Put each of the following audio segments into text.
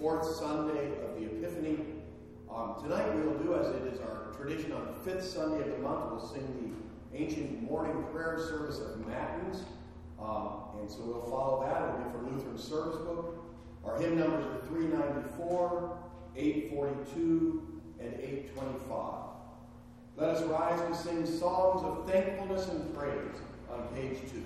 fourth Sunday of the Epiphany. Tonight we'll do, as it is our tradition on the fifth Sunday of the month, we'll sing the ancient morning prayer service of Matins. And so we'll follow that. It'll be from Lutheran Service Book. Our hymn numbers are 394, 842, and 825. Let us rise to sing songs of thankfulness and praise on page 2.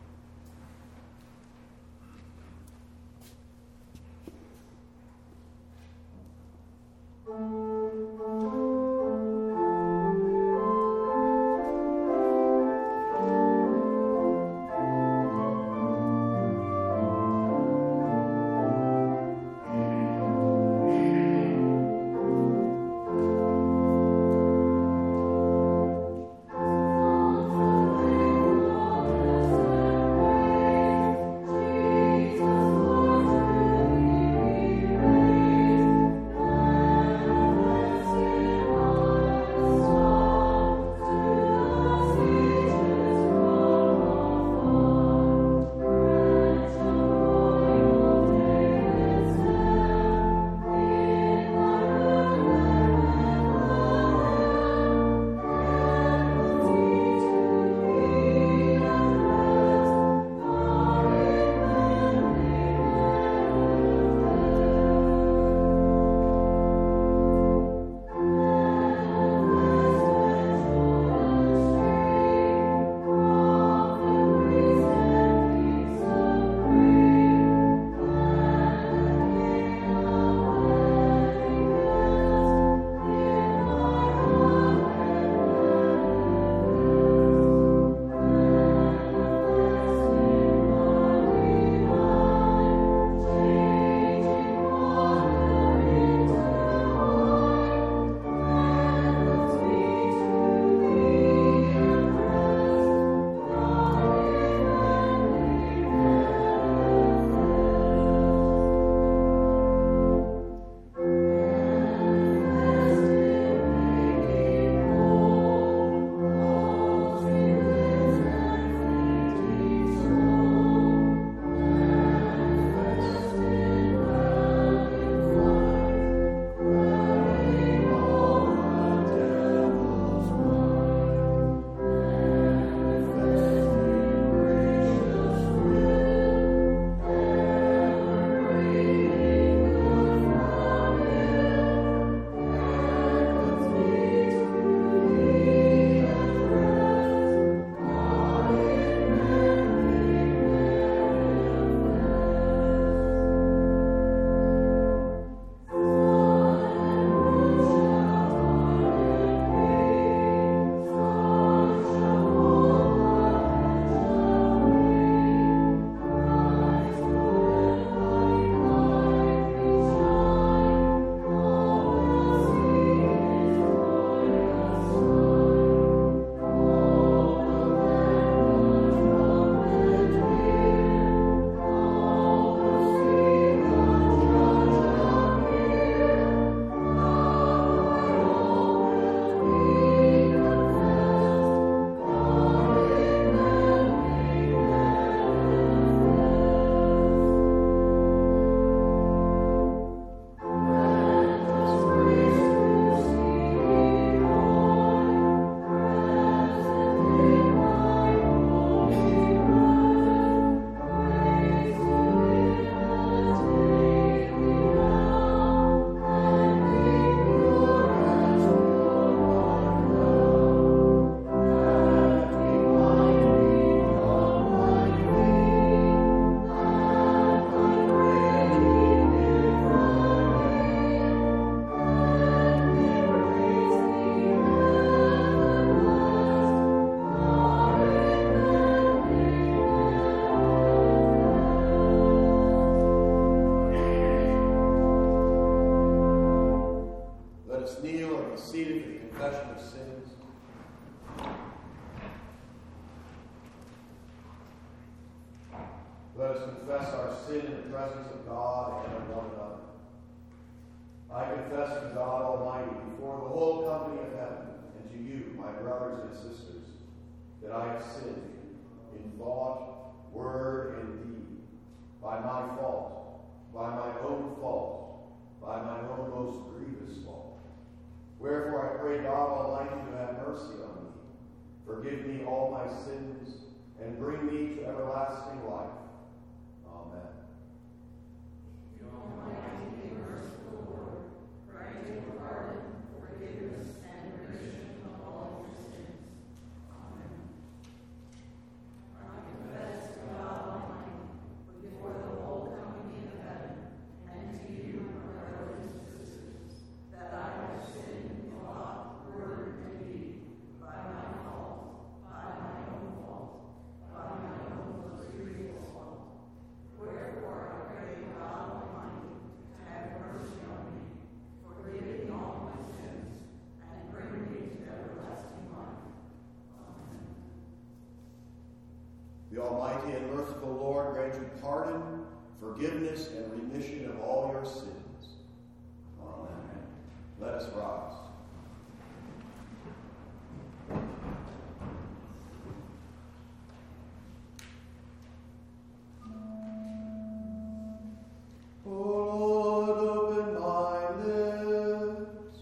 Let us confess our sin in the presence of God and of one another. I confess to God Almighty before the whole company of heaven and to you, my brothers and sisters, that I have sinned in thought, word, and deed, by my fault, by my own fault, Forgive me all my sins, and bring me to everlasting life. Amen. Almighty and merciful Lord, grant your pardon, forgiveness, and remission of all your sins. Amen. I confess to God Almighty, before the whole company of heaven, and to you, my brothers and sisters, that I have sinned in thought, word, and deed, by my fault, by my own fault, by my own most grievous fault. Wherefore I pray God Almighty to have mercy on me, forgive me all my sins, and bring me to everlasting life. Amen. The Almighty and merciful Lord grant you pardon, forgiveness, and remission of all your sins. Amen. Let us rise. O Lord, open my lips,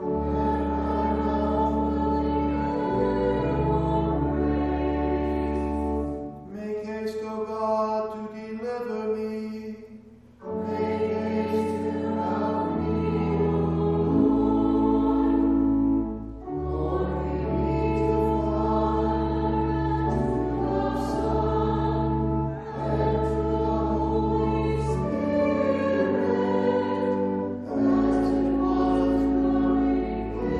make haste, O God, to deliver me. Make haste to help me, O Lord. Glory be to the Father, to the Son, and to the Holy Spirit, as it was in the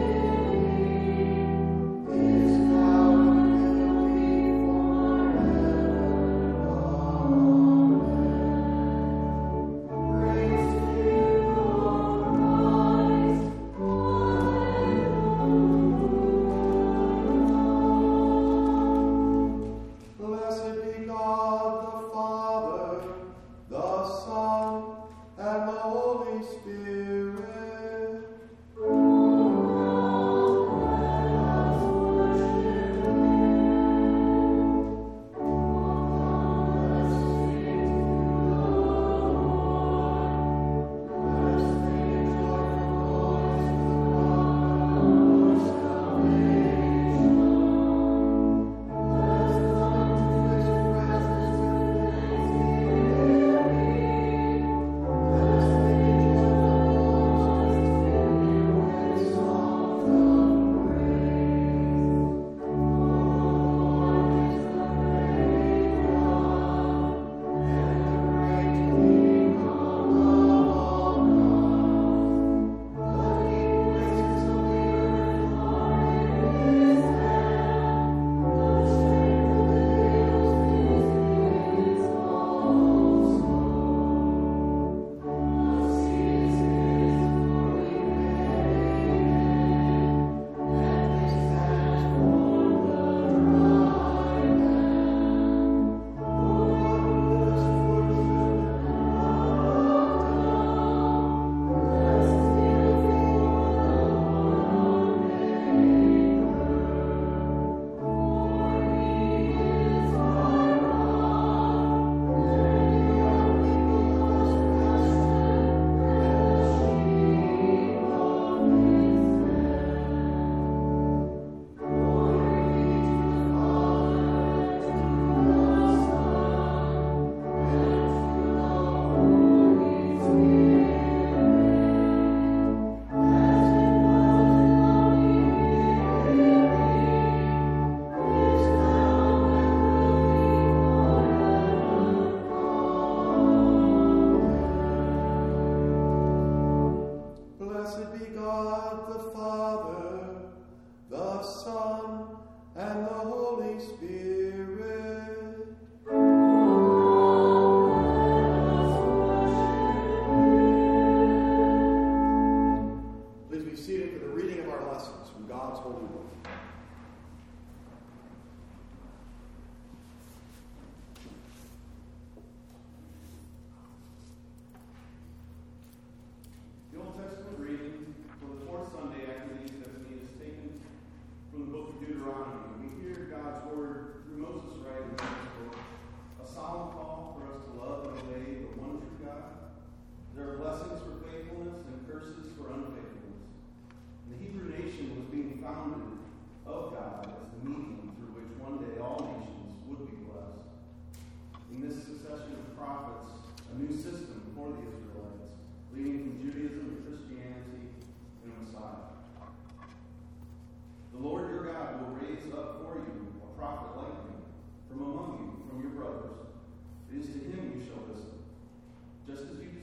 beginning, is now, and will be forever. Amen. Praise to you, Lord Christ. Blessed be God the Father, the Son, and the Holy Spirit. Let us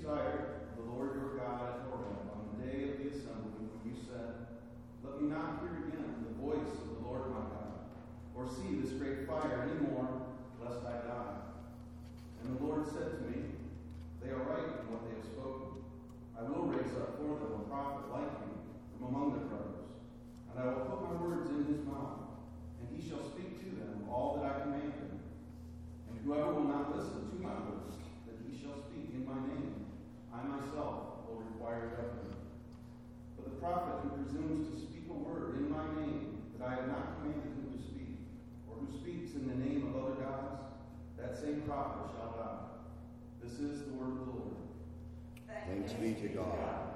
desired the Lord your God at Horeb on the day of the assembly, when you said, Let me not hear again the voice of the Lord my God, or see this great fire any more, lest I die. And the Lord said to me, They are right in what they have spoken. I will raise up for them a prophet like you from among their brothers, and I will put my words in his mouth, and he shall speak to them all that I command him. And whoever will not listen to my words, that he shall speak in my name, I myself will require of him. But the prophet who presumes to speak a word in my name that I have not commanded him to speak, or who speaks in the name of other gods, that same prophet shall die. This is the word of the Lord. Thanks be to God.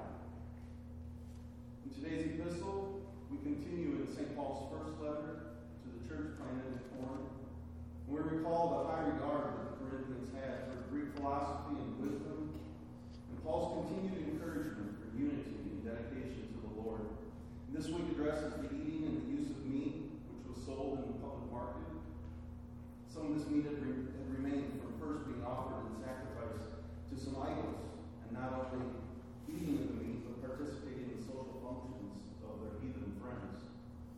In today's epistle, we continue in St. Paul's first letter to the church planted at Corinth. We recall the high regard that the Corinthians had for Greek philosophy and wisdom, and Paul's continued encouragement for unity and dedication to the Lord. And this week addresses the eating and the use of meat, which was sold in the public market. Some of this meat had remained from first being offered in sacrifice to some idols, and not only eating of the meat, but participating in the social functions of their heathen friends.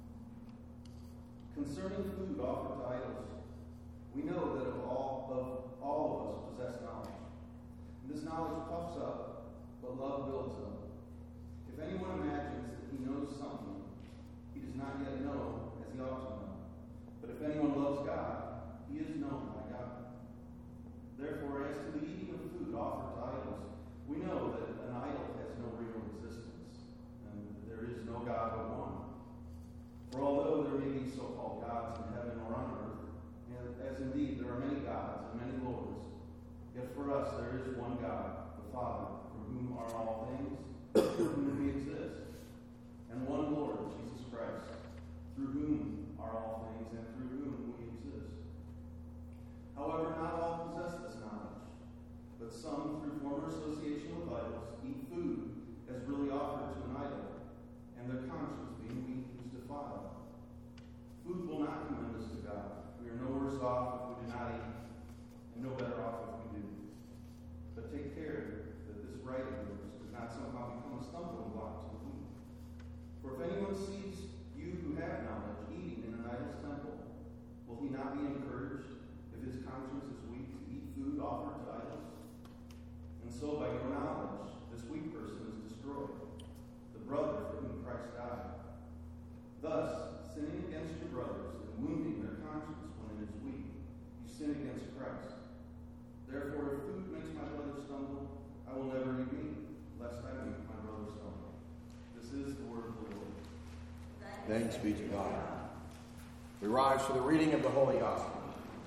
Concerning food offered to idols, we know that all of us possess knowledge. And this knowledge puffs up, but love builds up. If anyone imagines that he knows something, he does not yet know as he ought to know. But if anyone loves God, he is known by God. Therefore, as to the eating of food offered to idols, we know that an idol has no real existence, and that there is no God but one. For although there may be so-called gods in heaven or on earth, as indeed there are many gods and many lords, yet for us there is one God, the Father, from whom are all things, through whom we exist, and one Lord, Jesus Christ, through whom are all things and through whom we exist. However, not all possess this knowledge, but some, through former association with idols, eat food as really offered to an idol, and their conscience being weak is defiled. Food will not commend us to God. We are no worse off if we do not eat, and no better off if we do. But take care that this right of yours does not somehow become a stumbling block to the weak. For if anyone sees you who have knowledge eating in an idol's temple, will he not be encouraged if his conscience is weak to eat food offered to idols? And so by your knowledge, this weak person is destroyed, the brother for whom Christ died. Thus, sinning against your brothers and wounding their conscience when it is weak, you sin against Christ. Therefore, if food makes my brother stumble, I will never eat meat, lest I make my brother stumble. This is the word of the Lord. Thanks be to God. We rise for the reading of the Holy Gospel.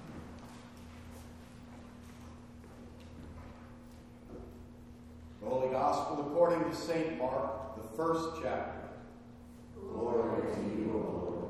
The Holy Gospel according to St. Mark, the first chapter. Glory to you, O Lord.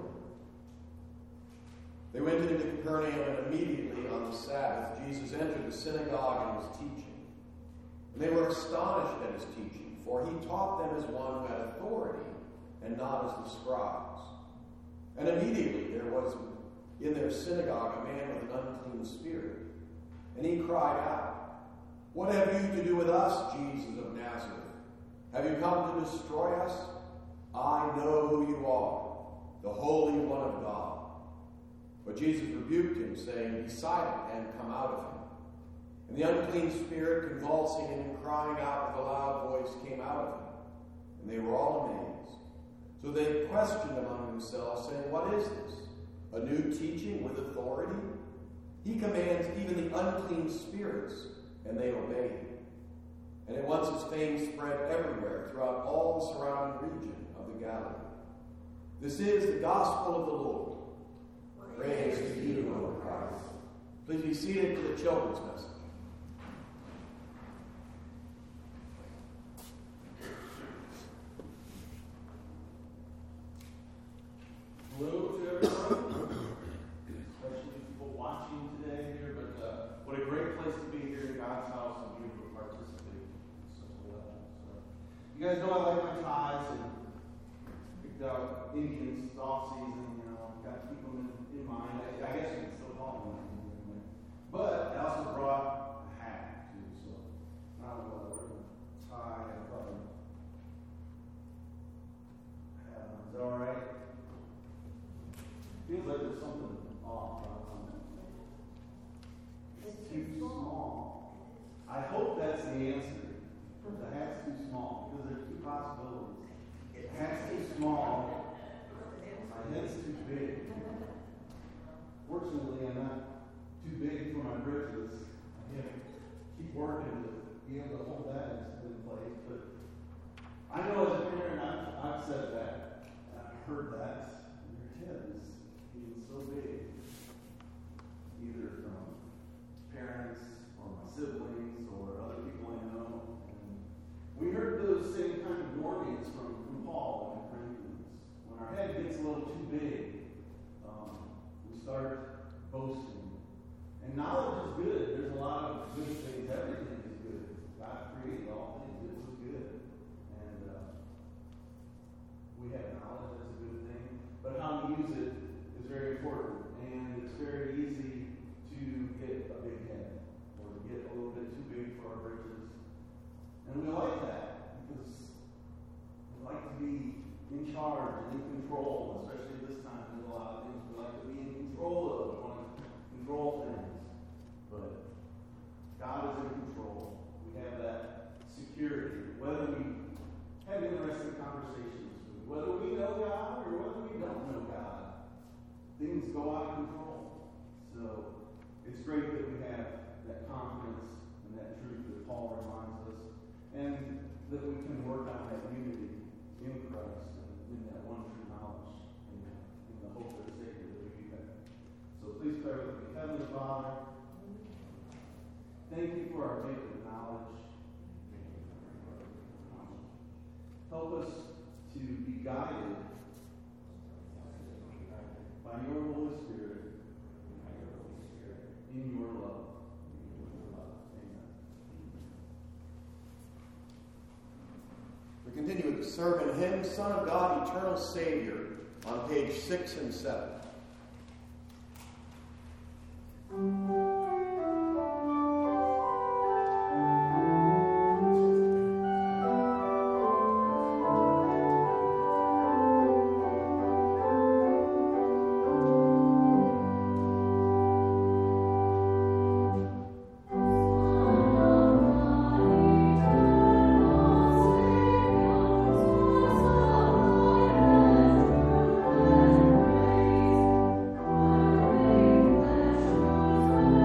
They went into Capernaum, and immediately on the Sabbath, Jesus entered the synagogue and was teaching. And they were astonished at his teaching, for he taught them as one who had authority, and not as the scribes. And immediately there was in their synagogue a man with an unclean spirit. And he cried out, What have you to do with us, Jesus of Nazareth? Have you come to destroy us? I know who you are, the Holy One of God. But Jesus rebuked him, saying, Be silent and come out of him. And the unclean spirit, convulsing and crying out with a loud voice, came out of him. And they were all amazed. So they questioned among themselves, saying, What is this? A new teaching with authority? He commands even the unclean spirits, and they obey him. And at once his fame spread everywhere throughout all the surrounding region of the Galilee. This is the gospel of the Lord. Praise to you, O Christ. Please be seated for the children's message. Hello to everyone, especially people watching today here, but what a great place to be here in God's house and be able to participate in such a way. So, you guys know I like my ties and picked out Indians off season, got to keep them in mind. I guess you can still call them that. But I also brought a hat too, so not a small. My head's too big. Fortunately, I'm not too big for my britches. I have to keep working to be able to hold that in place. But I know as a parent, I've said that. I've heard that. Your head is getting so big. Either from parents or my siblings or other people I know. And we heard those same kind of warnings from Paul in Corinthians. When our head gets a little too big, we start boasting. And knowledge is good. There's a lot of good things. Everything is good. God created all things. It was good. And we have knowledge. That's a good thing. But how to use it is very important. And it's very easy to get a big head or to get a little bit too big for our britches. And we like that because we like to be in charge and in control, especially this time. There's a lot of things we like to be in control of. We want to control things. But God is in control. We have that security. Whether we have interesting conversations, whether we know God or whether we don't know God, things go out of control. So it's great that we have that confidence and that truth that Paul reminds us, and that we can work on that unity in Christ and in that one true knowledge and in the hope of the Savior that we have. So please pray with me. Heavenly Father, thank you for our gift of knowledge. Help us to be guided by your Holy Spirit in your love. Amen. We continue with the sermon hymn, Son of God, Eternal Savior, on page 6 and 7. Thank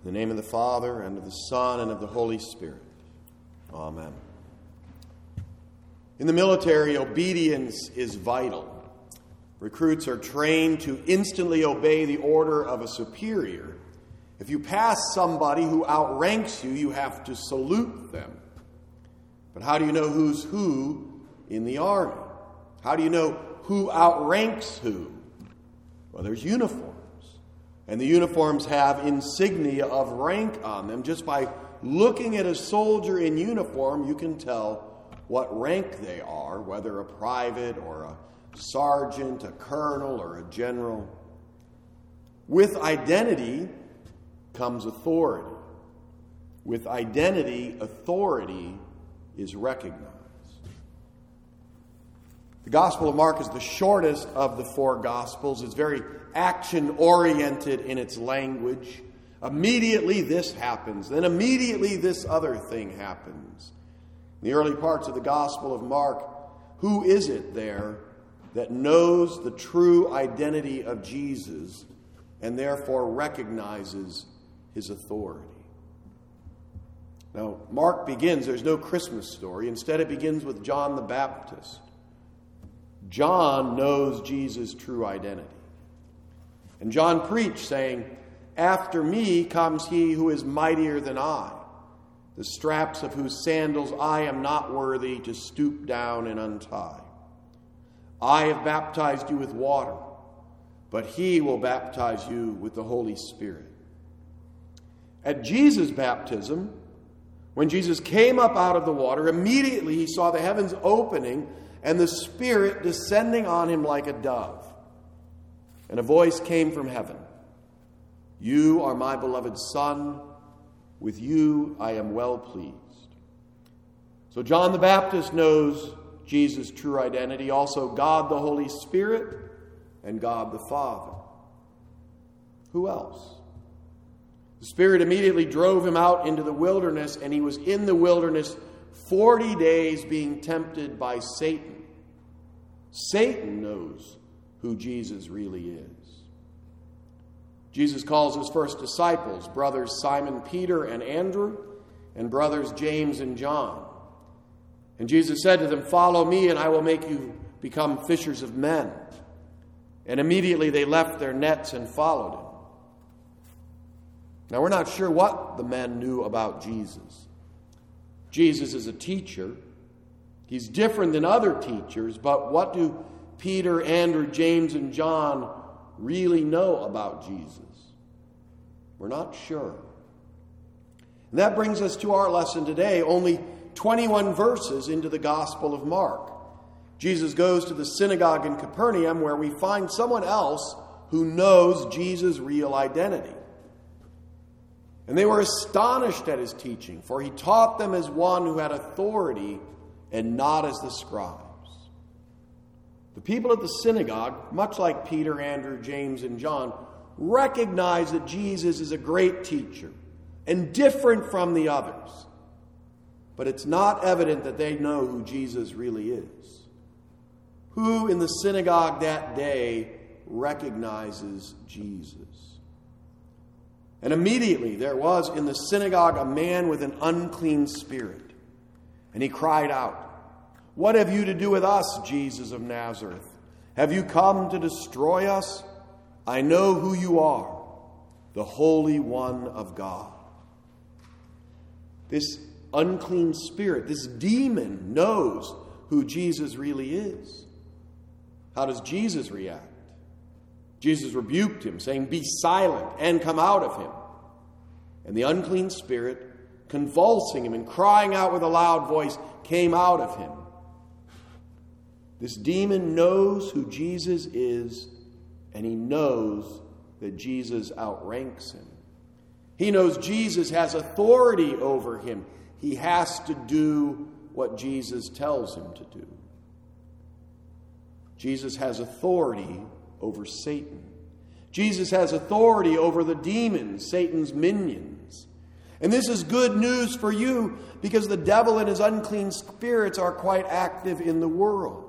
In the name of the Father, and of the Son, and of the Holy Spirit. Amen. In the military, obedience is vital. Recruits are trained to instantly obey the order of a superior. If you pass somebody who outranks you, you have to salute them. But how do you know who's who in the army? How do you know who outranks who? Well, there's uniforms. And the uniforms have insignia of rank on them. Just by looking at a soldier in uniform, you can tell what rank they are, whether a private or a sergeant, a colonel, or a general. With identity comes authority. With identity, authority is recognized. The Gospel of Mark is the shortest of the four Gospels. It's very action-oriented in its language. Immediately this happens. Then immediately this other thing happens. In the early parts of the Gospel of Mark, who is it there that knows the true identity of Jesus and therefore recognizes his authority? Now, Mark begins, there's no Christmas story. Instead, it begins with John the Baptist. John knows Jesus' true identity. And John preached, saying, "After me comes he who is mightier than I, the straps of whose sandals I am not worthy to stoop down and untie. I have baptized you with water, but he will baptize you with the Holy Spirit." At Jesus' baptism, when Jesus came up out of the water, immediately he saw the heavens opening and the Spirit descending on him like a dove. And a voice came from heaven, "You are my beloved Son, with you I am well pleased." So John the Baptist knows Jesus' true identity, also God the Holy Spirit and God the Father. Who else? The Spirit immediately drove him out into the wilderness, and he was in the wilderness 40 days being tempted by Satan. Satan knows who Jesus really is. Jesus calls his first disciples, brothers Simon Peter and Andrew, and brothers James and John. And Jesus said to them, "Follow me, and I will make you become fishers of men." And immediately they left their nets and followed him. Now, we're not sure what the men knew about Jesus. Jesus is a teacher. He's different than other teachers, but what do Peter, Andrew, James, and John really know about Jesus? We're not sure. And that brings us to our lesson today, only 21 verses into the Gospel of Mark. Jesus goes to the synagogue in Capernaum, where we find someone else who knows Jesus' real identity. And they were astonished at his teaching, for he taught them as one who had authority and not as the scribes. The people at the synagogue, much like Peter, Andrew, James, and John, recognize that Jesus is a great teacher and different from the others. But it's not evident that they know who Jesus really is. Who in the synagogue that day recognizes Jesus? And immediately there was in the synagogue a man with an unclean spirit. And he cried out, "What have you to do with us, Jesus of Nazareth? Have you come to destroy us? I know who you are, the Holy One of God." This unclean spirit, this demon, knows who Jesus really is. How does Jesus react? Jesus rebuked him, saying, "Be silent and come out of him." And the unclean spirit, convulsing him and crying out with a loud voice, came out of him. This demon knows who Jesus is, and he knows that Jesus outranks him. He knows Jesus has authority over him. He has to do what Jesus tells him to do. Jesus has authority over Satan. Jesus has authority over the demons, Satan's minions. And this is good news for you because the devil and his unclean spirits are quite active in the world.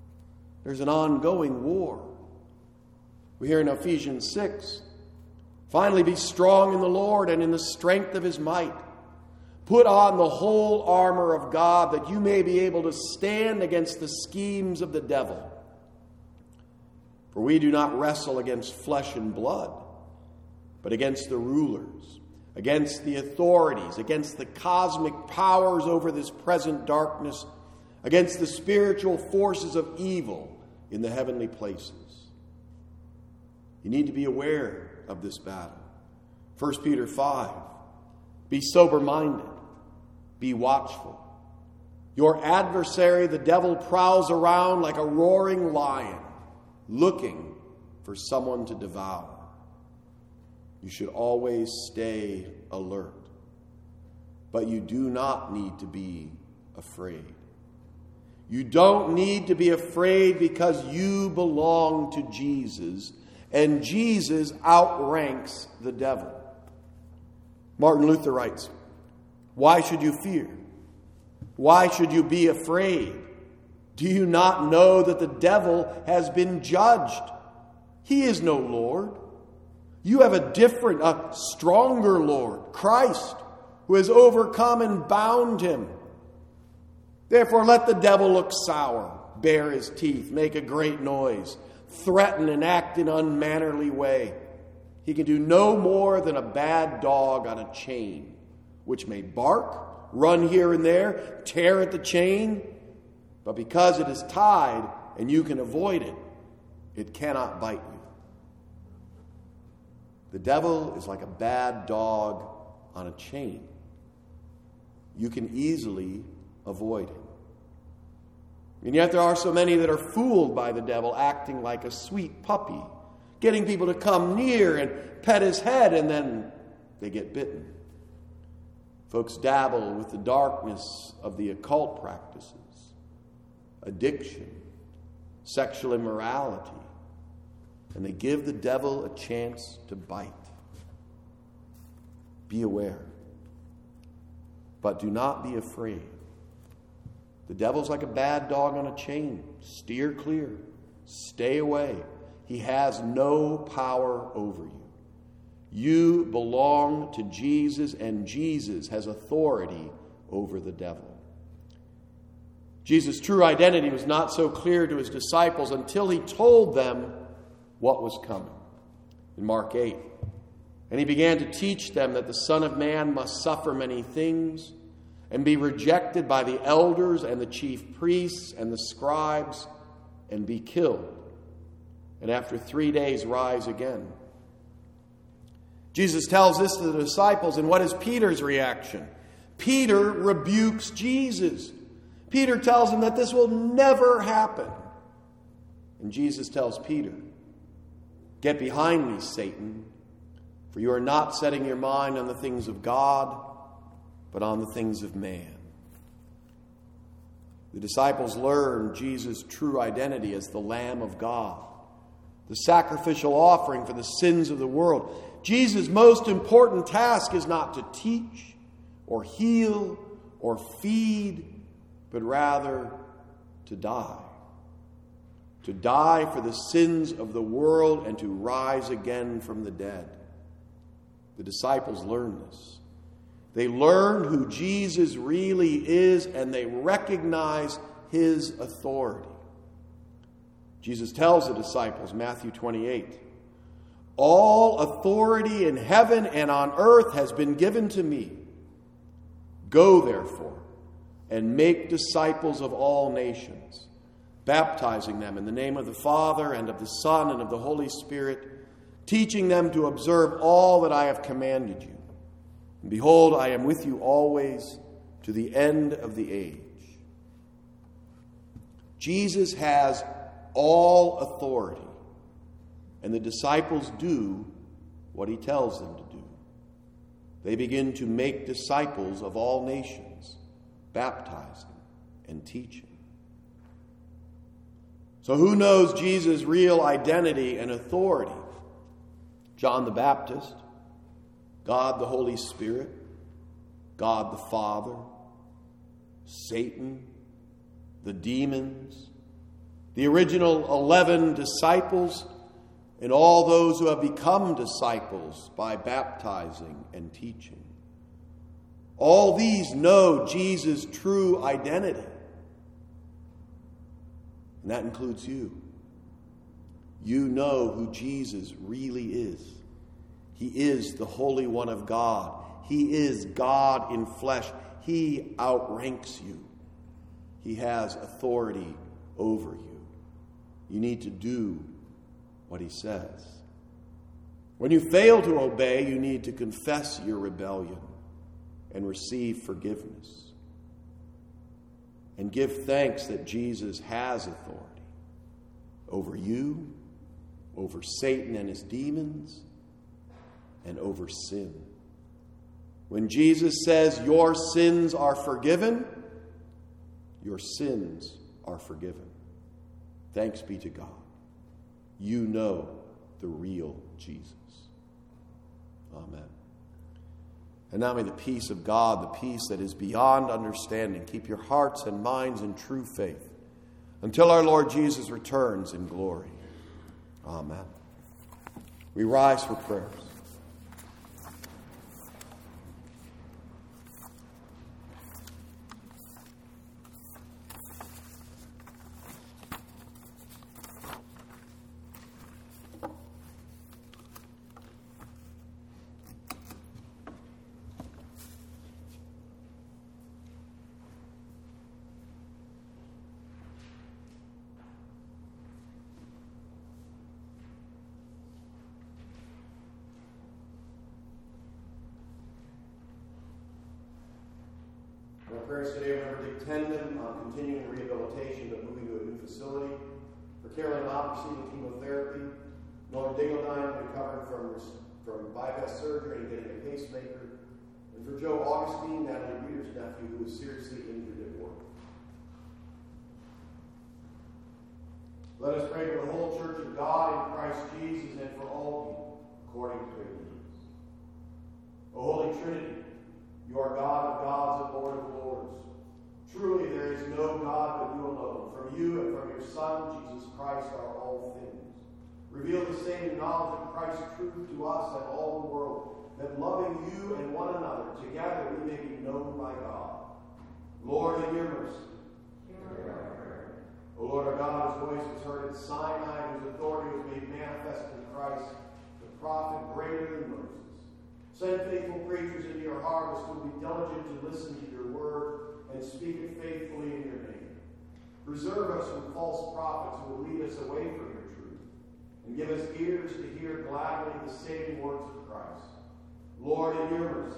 There's an ongoing war. We hear in Ephesians 6, Finally, be strong in the Lord and in the strength of his might. Put on the whole armor of God that you may be able to stand against the schemes of the devil. For we do not wrestle against flesh and blood, but against the rulers, against the authorities, against the cosmic powers over this present darkness, against the spiritual forces of evil in the heavenly places. You need to be aware of this battle. 1 Peter 5, be sober-minded, be watchful. Your adversary, the devil, prowls around like a roaring lion, looking for someone to devour. You should always stay alert. But you do not need to be afraid. You don't need to be afraid because you belong to Jesus, and Jesus outranks the devil. Martin Luther writes, why should you fear? Why should you be afraid? Do you not know that the devil has been judged? He is no Lord. You have a different, a stronger Lord, Christ, who has overcome and bound him. Therefore, let the devil look sour, bare his teeth, make a great noise, threaten and act in unmannerly way. He can do no more than a bad dog on a chain, which may bark, run here and there, tear at the chain, but because it is tied and you can avoid it, it cannot bite you. The devil is like a bad dog on a chain. You can easily avoid him. And yet there are so many that are fooled by the devil, acting like a sweet puppy, getting people to come near and pet his head, and then they get bitten. Folks dabble with the darkness of the occult practices, addiction, sexual immorality, and they give the devil a chance to bite. Be aware, but do not be afraid. The devil's like a bad dog on a chain. Steer clear. Stay away. He has no power over you. You belong to Jesus, and Jesus has authority over the devil. Jesus' true identity was not so clear to his disciples until he told them what was coming. In Mark 8, and he began to teach them that the Son of Man must suffer many things and be rejected by the elders and the chief priests and the scribes and be killed, and after 3 days rise again. Jesus tells this to the disciples, and what is Peter's reaction? Peter rebukes Jesus. Peter tells him that this will never happen. And Jesus tells Peter, get behind me, Satan, for you are not setting your mind on the things of God, but on the things of man. The disciples learned Jesus' true identity as the Lamb of God, the sacrificial offering for the sins of the world. Jesus' most important task is not to teach or heal or feed, but rather to die. To die for the sins of the world and to rise again from the dead. The disciples learned this. They learned who Jesus really is, and they recognize his authority. Jesus tells the disciples, Matthew 28, all authority in heaven and on earth has been given to me. Go, therefore, and make disciples of all nations, baptizing them in the name of the Father and of the Son and of the Holy Spirit, teaching them to observe all that I have commanded you. And behold, I am with you always to the end of the age. Jesus has all authority, and the disciples do what he tells them to do. They begin to make disciples of all nations, baptizing and teaching. So who knows Jesus' real identity and authority? John the Baptist, God the Holy Spirit, God the Father, Satan, the demons, the original 11 disciples, and all those who have become disciples by baptizing and teaching. All these know Jesus' true identity. And that includes you. You know who Jesus really is. He is the Holy One of God. He is God in flesh. He outranks you. He has authority over you. You need to do what he says. When you fail to obey, you need to confess your rebellion and receive forgiveness. And give thanks that Jesus has authority over you, over Satan and his demons, and over sin. When Jesus says your sins are forgiven, your sins are forgiven. Thanks be to God. You know the real Jesus. Amen. And now may the peace of God, the peace that is beyond understanding, keep your hearts and minds in true faith until our Lord Jesus returns in glory. Amen. We rise for prayers. Our prayers today remember Dick Tendon on continuing rehabilitation but moving to a new facility. For Carolyn Knott receiving chemotherapy. Nora Dingledine recovering from bypass surgery and getting a pacemaker. And for Joe Augustine, Natalie Reeder's nephew, who was seriously injured at work. Let us pray for the whole Church of God in Christ Jesus and for all people according to their needs. O Holy Trinity, you are God of gods and Lord of lords. Truly there is no God but you alone. From you and from your Son, Jesus Christ, are all things. Reveal the saving knowledge of Christ's truth to us and all the world, that loving you and one another, together we may be known by God. Lord, in your mercy. O Lord our God, whose voice was heard at Sinai, whose authority was made manifest in Christ, the prophet greater than Moses. Send faithful preachers into your harvest who will be diligent to listen to your word and speak it faithfully in your name. Preserve us from false prophets who will lead us away from your truth, and give us ears to hear gladly the saving words of Christ. Lord, in your mercy.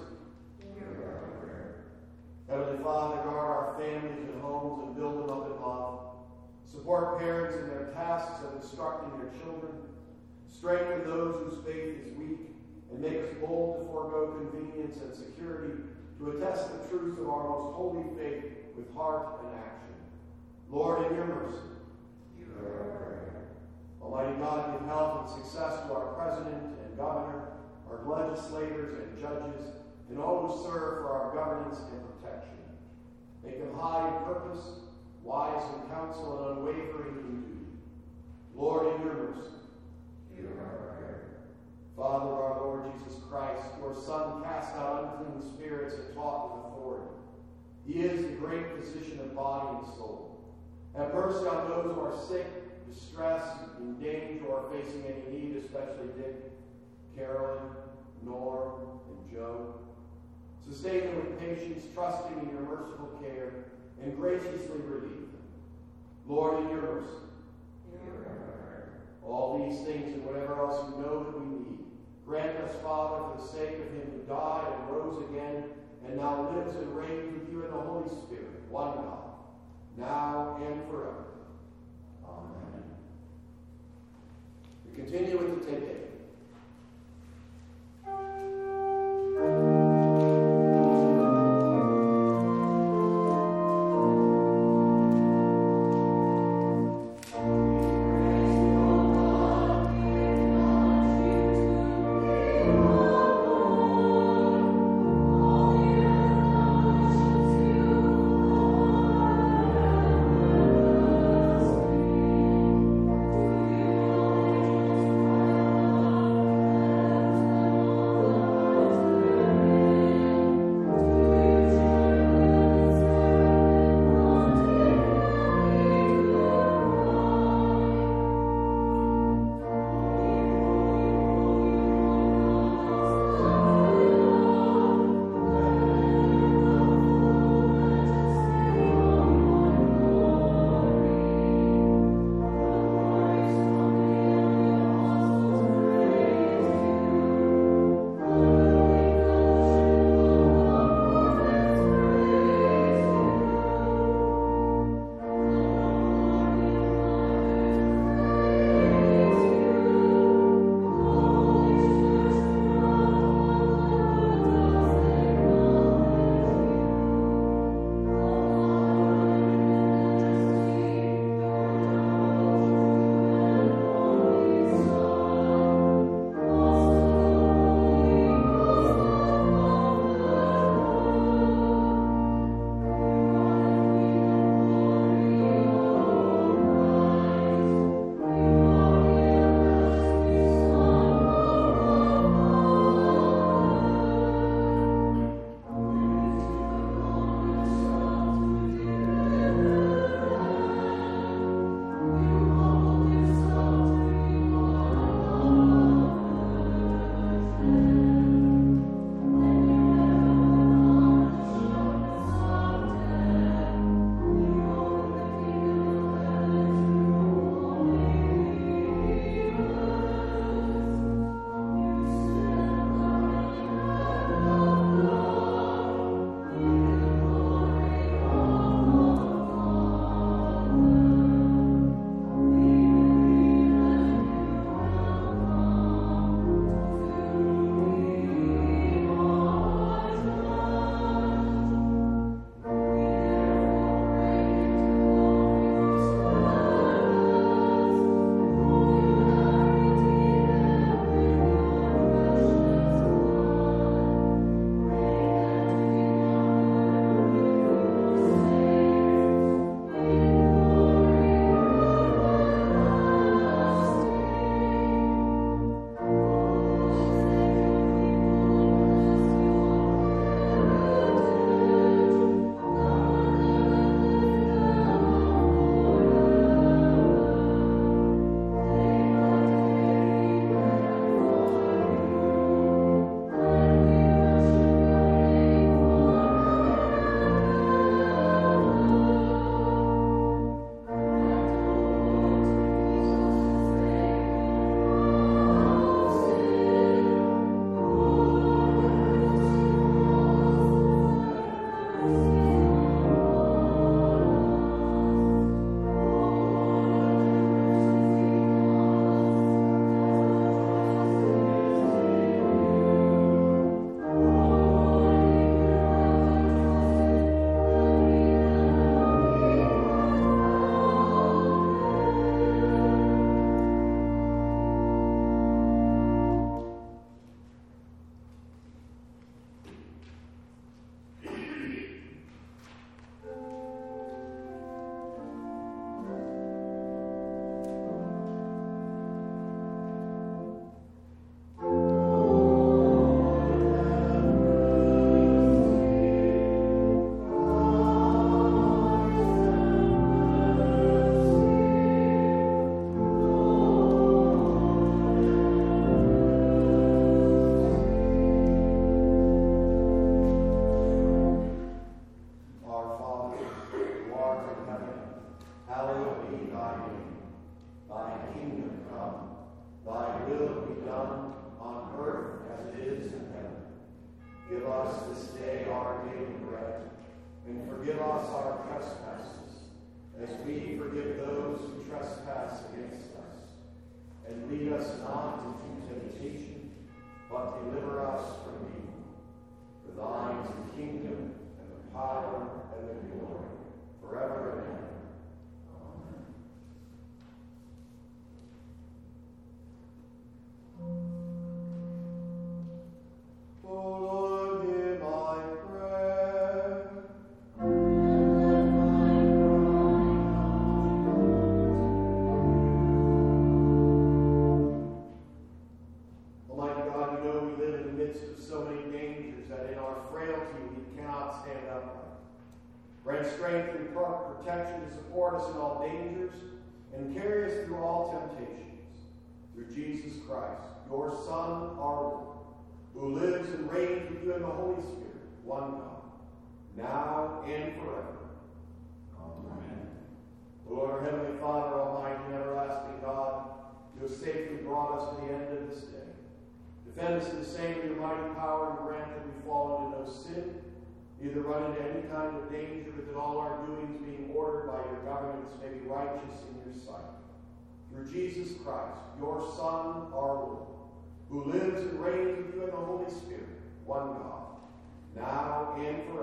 Heavenly Father, guard our families and homes and build them up in love. Support parents in their tasks of instructing their children. Strengthen those whose faith is weak, and make us bold to forego convenience and security to attest the truth of our most holy faith with heart and action. Lord, in your mercy. Almighty God, give health and success to our president and governor, our legislators and judges, and all who serve for our governance and protection. Make them high in purpose, wise in counsel, and unwavering in duty. Lord, in your mercy. Father, our Lord Jesus Christ, your Son cast out unclean spirits and taught with authority. He is the great physician of body and soul. Have mercy on those who are sick, distressed, in danger, or facing any need, especially Dick, Carolyn, Norm, and Joe. Sustain them with patience, trusting in your merciful care, and graciously relieve them. Lord, in your mercy. All these things and whatever else you know that we need, grant us, Father, for the sake of him who died and rose again, and now lives and reigns with you in the Holy Spirit, one God, now and forever. Amen. We continue with the Te Deum. Amen. us this day our daily bread, and forgive us our trespasses, as we forgive those who trespass against us. And lead us not into temptation, but deliver us from evil. For thine is the kingdom, and the power, and the glory, forever and ever. O Lord, hear my prayer. Almighty God, you know we live in the midst of so many dangers that in our frailty we cannot stand upright. Grant strength and protection to support us in all dangers and carry us through all temptations. Through Jesus Christ, your Son, our Lord, who lives and reigns with you in the Holy Spirit, one God, now and forever. Amen. O Lord, our Heavenly Father, Almighty and everlasting God, you have safely brought us to the end of this day. Defend us in the same with your mighty power and grant that we fall into no sin, neither run into any kind of danger, but that all our doings, being ordered by your governments, may be righteous in your sight. Through Jesus Christ, your Son, our Lord, who lives and reigns with you in the Holy Spirit, one God, now and forever.